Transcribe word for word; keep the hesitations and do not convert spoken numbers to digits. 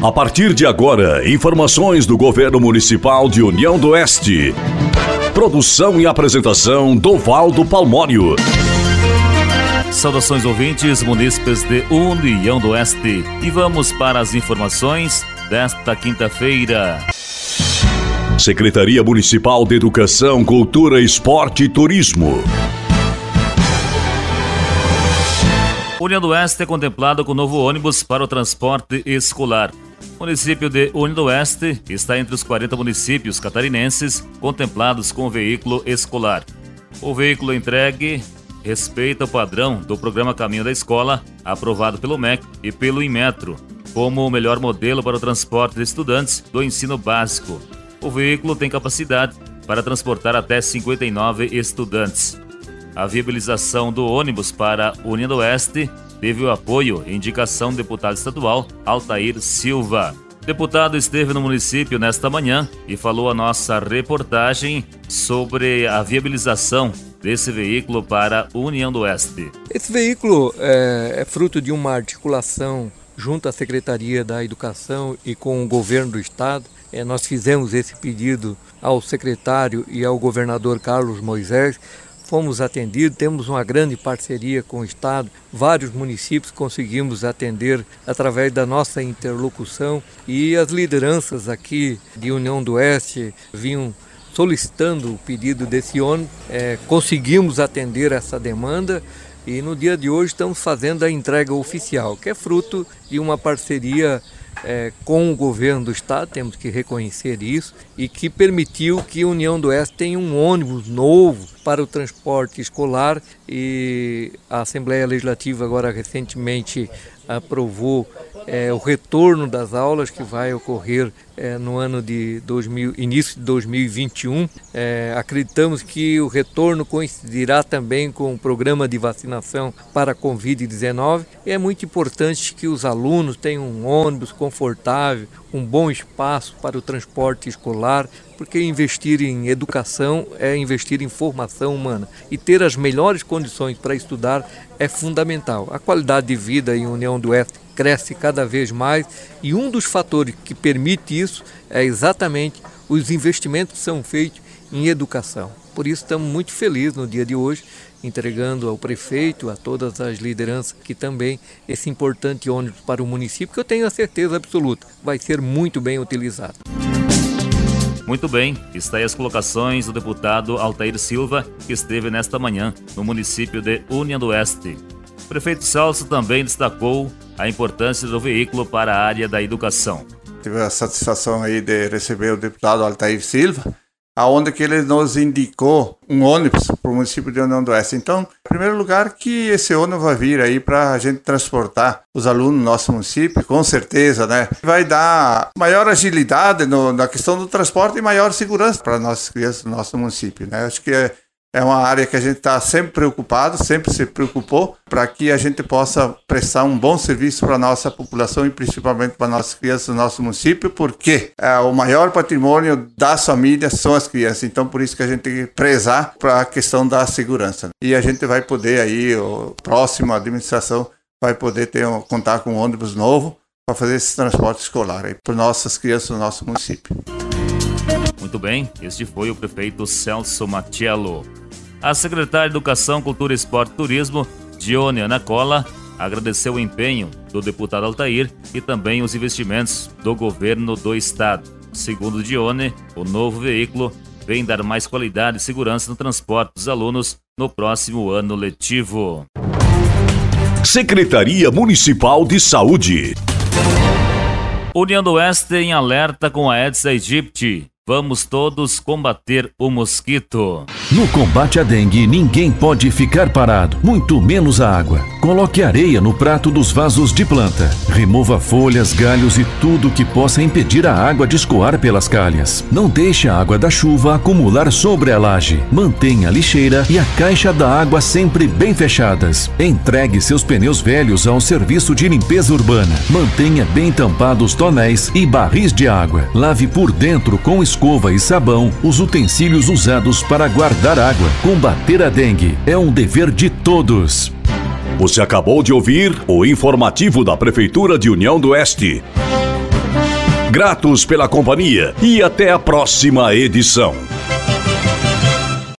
A partir de agora, informações do Governo Municipal de União do Oeste. Produção e apresentação Dovaldo Palmório. Saudações ouvintes, munícipes de União do Oeste. E vamos para as informações desta quinta-feira. Secretaria Municipal de Educação, Cultura, Esporte e Turismo. União do Oeste é contemplado com novo ônibus para o transporte escolar. O município de União do Oeste está entre os quarenta municípios catarinenses contemplados com o veículo escolar. O veículo entregue respeita o padrão do programa Caminho da Escola, aprovado pelo M E C e pelo Inmetro, como o melhor modelo para o transporte de estudantes do ensino básico. O veículo tem capacidade para transportar até cinquenta e nove estudantes. A viabilização do ônibus para União do Oeste teve o apoio e indicação do deputado estadual Altair Silva. O deputado esteve no município nesta manhã e falou a nossa reportagem sobre a viabilização desse veículo para União do Oeste. Esse veículo é, é fruto de uma articulação junto à Secretaria da Educação e com o governo do estado. É, nós fizemos esse pedido ao secretário e ao governador Carlos Moisés. Fomos atendidos, temos uma grande parceria com o Estado, vários municípios conseguimos atender através da nossa interlocução e as lideranças aqui de União do Oeste vinham solicitando o pedido desse ônibus, é, conseguimos atender essa demanda e no dia de hoje estamos fazendo a entrega oficial, que é fruto de uma parceria É, com o governo do estado, temos que reconhecer isso, e que permitiu que a União do Oeste tenha um ônibus novo para o transporte escolar, e a Assembleia Legislativa agora recentemente aprovou é, o retorno das aulas que vai ocorrer é, no ano de dois mil, início de dois mil e vinte e um. É, acreditamos que o retorno coincidirá também com o programa de vacinação para a covid dezenove. E é muito importante que os alunos tenham um ônibus confortável, um bom espaço para o transporte escolar, porque investir em educação é investir em formação humana e ter as melhores condições para estudar é fundamental. A qualidade de vida em União do Oeste cresce cada vez mais e um dos fatores que permite isso é exatamente os investimentos que são feitos em educação. Por isso estamos muito felizes no dia de hoje, entregando ao prefeito, a todas as lideranças, que também esse importante ônibus para o município, que eu tenho a certeza absoluta, vai ser muito bem utilizado. Muito bem, está aí as colocações do deputado Altair Silva, que esteve nesta manhã no município de União do Oeste. O prefeito Celso também destacou a importância do veículo para a área da educação. Tive a satisfação aí de receber o deputado Altair Silva, aonde que ele nos indicou um ônibus para o município de União do Oeste. Então, em primeiro lugar, que esse ônibus vai vir aí para a gente transportar os alunos do nosso município, com certeza, né? Vai dar maior agilidade no, na questão do transporte e maior segurança para nossas crianças do nosso município, né? Acho que é, é uma área que a gente está sempre preocupado, sempre se preocupou para que a gente possa prestar um bom serviço para a nossa população e principalmente para nossas crianças do nosso município, porque é, o maior patrimônio das famílias são as crianças. Então, por isso que a gente tem que prezar para a questão da segurança. E a gente vai poder aí, a próxima administração vai poder ter, contar com um ônibus novo para fazer esse transporte escolar aí para nossas crianças do nosso município. Muito bem, este foi o prefeito Celso Matiello. A secretária de Educação, Cultura, Esporte e Turismo, Dione Ana Cola, agradeceu o empenho do deputado Altair e também os investimentos do governo do estado. Segundo Dione, o novo veículo vem dar mais qualidade e segurança no transporte dos alunos no próximo ano letivo. Secretaria Municipal de Saúde. União do Oeste em alerta com a Aedes aegypti. Vamos todos combater o mosquito. No combate à dengue, ninguém pode ficar parado, muito menos a água. Coloque areia no prato dos vasos de planta. Remova folhas, galhos e tudo que possa impedir a água de escoar pelas calhas. Não deixe a água da chuva acumular sobre a laje. Mantenha a lixeira e a caixa da água sempre bem fechadas. Entregue seus pneus velhos ao serviço de limpeza urbana. Mantenha bem tampados tonéis e barris de água. Lave por dentro com escova e sabão os utensílios usados para guardar água. Combater a dengue é um dever de todos. Você acabou de ouvir o informativo da Prefeitura de União do Oeste. Gratos pela companhia e até a próxima edição.